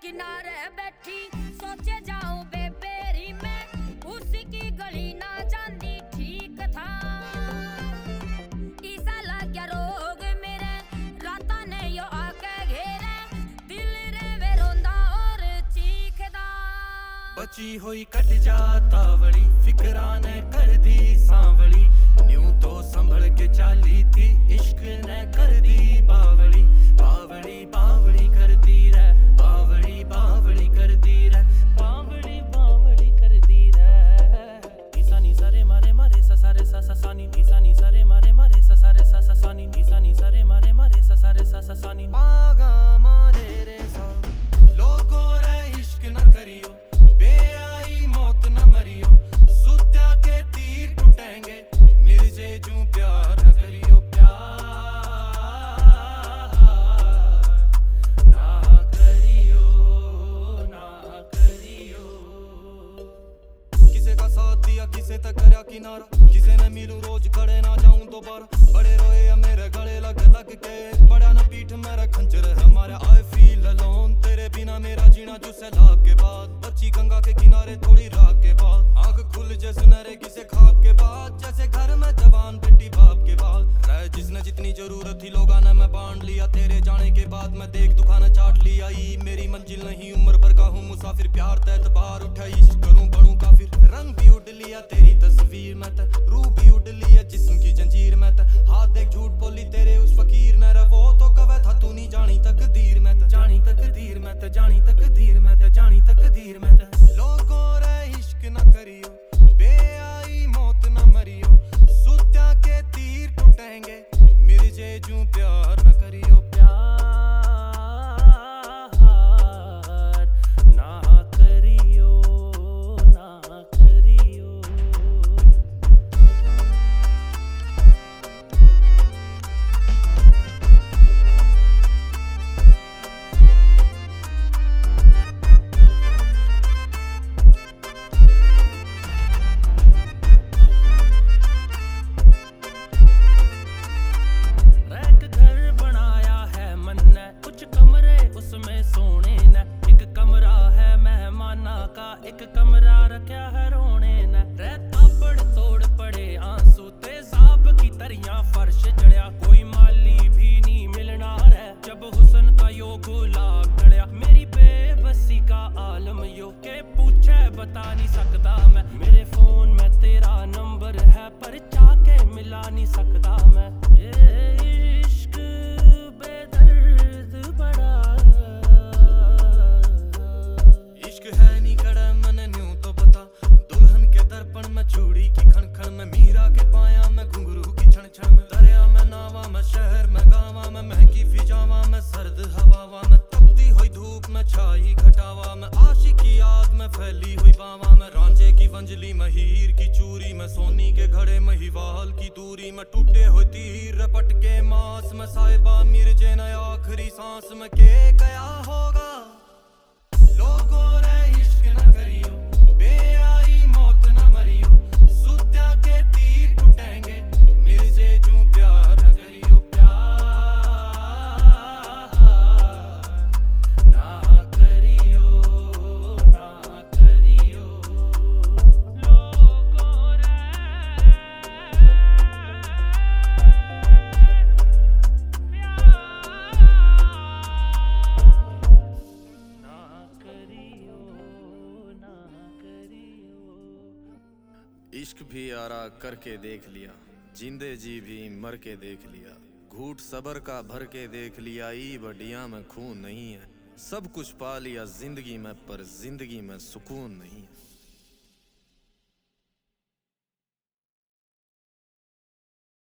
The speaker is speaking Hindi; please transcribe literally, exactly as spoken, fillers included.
किनारे बैठी सोचे जाऊं बेबेरी में, उसी की गली ना जानी ठीक था। ईसा लग गया रोग मेरे, राता ने यो आके घेरे, दिल रे वे रोंदा और चीखदा। बची हुई कट जाता वड़ी, फिक्रा ने कर दी सांवली, न्यू तो संभल के चाली थी, इश्क ने कर दी बावली। बावली बावली करती रह, बावली बावली करती रह, बावली बावली करती रह। निसा निसा रे मारे मारे सा सा रे सा सा सा नी, निसा निसा रे मारे मारे सा सा रे सा सा सा नी, निसा निसा रे मारे मारे सा सा रे सा सा सा नी। पागा मारे रे सा, लोगों रे इश्क न करियो, बेआई मौत न मरियो, सुत्या के तीर टूटेंगे, मिर्जे जूं प्यार न करियो। किसे तक करया किनारा, किसे ने मिलूं रोज खड़े ना जाऊं दोबारा, बड़े रोए या मेरे गले लग लग के, पड़ा ना पीठ मेरा खंजर है हमारे। आई फील अलोन, तेरे बिना मेरा जीना जो सैलाब के बाद, बच्ची गंगा के किनारे थोड़ी रात के बाद, आंख खुल जैसे नरे किसे खाब के बाद, जैसे घर में जवान बेटी बाप के बाद। रह जिसने जितनी जरूरत थी लोगा ने मैं बांट लिया, तेरे जाने के बाद मैं देख दुखाना चाट लिया। ई मेरी मंजिल नहीं उम्र भर का हूँ मुसाफिर, प्यार तहत बाहर उठा इश्क करूँ बनूं काफिर। रंग भी उड़ लिया तेरी तस्वीर में ते, रूह भी उड़ लिया जिस्म की जंजीर में ते, हाथ देख झूठ बोली तेरे उस फकीर ने रे, वो तो कवे था तू नहीं जानी तकदीर में ते, जानी तकदीर में ते, जानी तकदीर में ते, जानी तकदीर में ते। लोगों रे इश्क न करियो, बेआई मौत न मरियो, सुत्या के तीर टूटेंगे, मिर्जे जूं प्यार न करियो। एक कमरा रखा है रोने न, रहता बड़ तोड़ पड़े आंसू ते साब की तरियां फर्श जड़िया, कोई माली भी नहीं मिलना रे, जब हुस्न का यो गुलाब डलिया। मेरी बेबसी का आलम यो के पूछे बता नहीं सकता मैं, मेरे फोन में तेरा नंबर है पर जाके मिला नहीं सकता मैं। ये इश्क बेदर्द बड़ा, इश्क है नहीं कड़ा मैंने न्यू तो बता, दुल्हन के दर्पण में चूड़ी की खन खन में, मीरा के पाया में घुंघरू की छण छण में, दरिया में नावा में, शहर में गावा में, महकी फिजावा में, सर्द हवावा में, तपती हुई धूप में, छाई घटावा में, आशिक की याद में फैली हुई बावा में, रांझे की वंजली में, हीर की चूरी में, सोनी के घड़े में, हिवाल की दूरी में, टूटे हुए तीर रपट के मास में, साहिबा मिर्जे ने आखिरी सांस में के गया होगा। लोगों रे इश्क न करियो, बेआई मौत न मरियो, सुत्या के तीर टूटेंगे, मिर्जे जूं प्यार न करियो। प्यार ना करियो, ना करियो। लोगों रे इश्क भी आरा करके देख लिया, जिंदे जी भी मर के देख लिया, घूट सबर का भर के देख लिया, ई बडिया में खून नहीं है, सब कुछ पा लिया जिंदगी में पर जिंदगी में सुकून नहीं है।